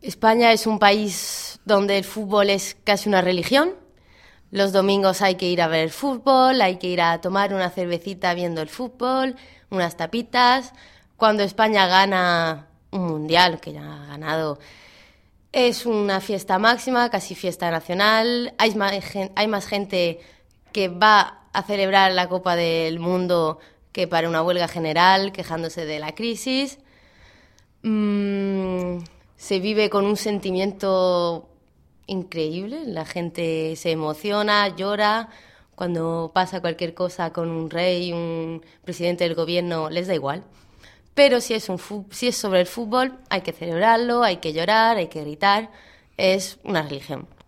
España es un país donde el fútbol es casi una religión. Los domingos hay que ir a ver fútbol, hay que ir a tomar una cervecita viendo el fútbol, unas tapitas. Cuando España gana un mundial, que ya ha ganado, es una fiesta máxima, casi fiesta nacional. Hay más gente que va a celebrar la Copa del Mundo que para una huelga general, quejándose de la crisis. Se vive con un sentimiento increíble. La gente se emociona, llora. Cuando pasa cualquier cosa con un rey, un presidente del gobierno, les da igual. Pero si es sobre el fútbol, hay que celebrarlo, hay que llorar, hay que gritar. Es una religión.